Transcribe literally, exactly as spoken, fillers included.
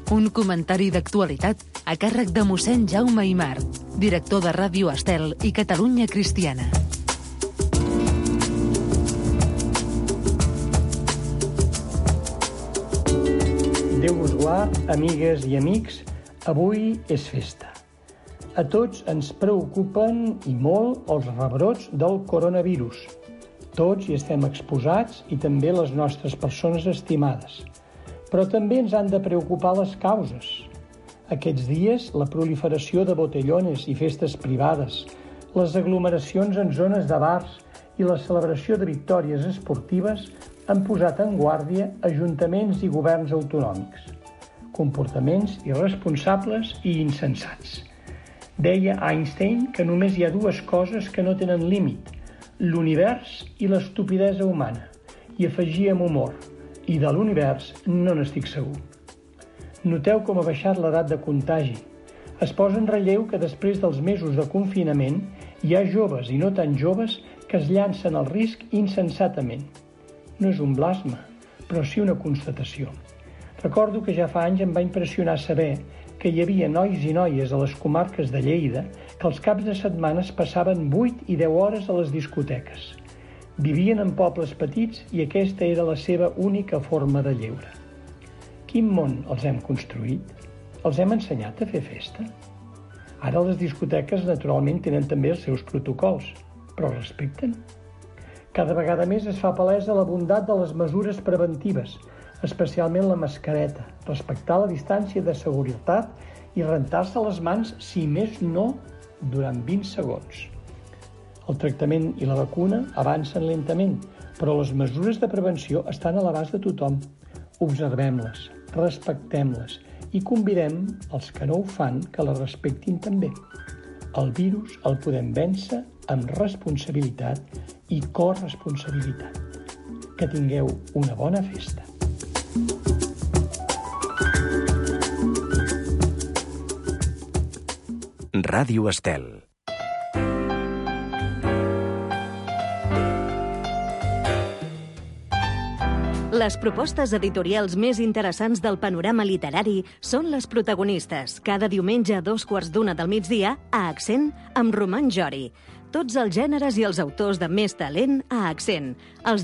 un comentari d'actualitat a càrrec de mossèn Jaume Aimar, director de Ràdio Estel i Catalunya Cristiana. Déu vos guard, amigues i amics, avui és festa. A tots ens preocupen i molt els rebrots del coronavirus. Tots hi estem exposats i també les nostres persones estimades. Però també ens han de preocupar les causes. Aquests dies, la proliferació de botellones i festes privades, les aglomeracions en zones de bars i la celebració de victòries esportives han posat en guàrdia ajuntaments i governs autonòmics. Comportaments irresponsables i insensats. Deia Einstein que només hi ha dues coses que no tenen límit, l'univers i l'estupidesa humana, i afegia amb humor, i de l'univers no n'estic segur. Noteu com ha baixat l'edat de contagi. Es posa en relleu que després dels mesos de confinament hi ha joves i no tan joves que es llancen al risc insensatament. No és un blasme, però sí una constatació. Recordo que ja fa anys em va impressionar saber que hi havia nois i noies a les comarques de Lleida que els caps de setmana es passaven vuit i deu hores a les discoteques. Vivien en pobles petits i aquesta era la seva única forma de lleure. Quin món els hem construït? Els hem ensenyat a fer festa? Ara les discoteques naturalment tenen també els seus protocols, però respecten? Cada vegada més es fa palesa la bondat de les mesures preventives, especialment la mascareta, respectar la distància de seguretat i rentar-se les mans, si més no, durant vint segons. El tractament i la vacuna avancen lentament, però les mesures de prevenció estan a l'abast de tothom. Observem-les, respectem-les i convidem els que no ho fan que les respectin també. El virus el podem vèncer amb responsabilitat i corresponsabilitat. Que tingueu una bona festa. Ràdio Estel. Les propostes editorials més interessants del panorama literari són les protagonistes, cada diumenge a dos quarts d'una del migdia a Accent amb Roman Jori. Tots els gèneres i els autors de més talent a Accent. Els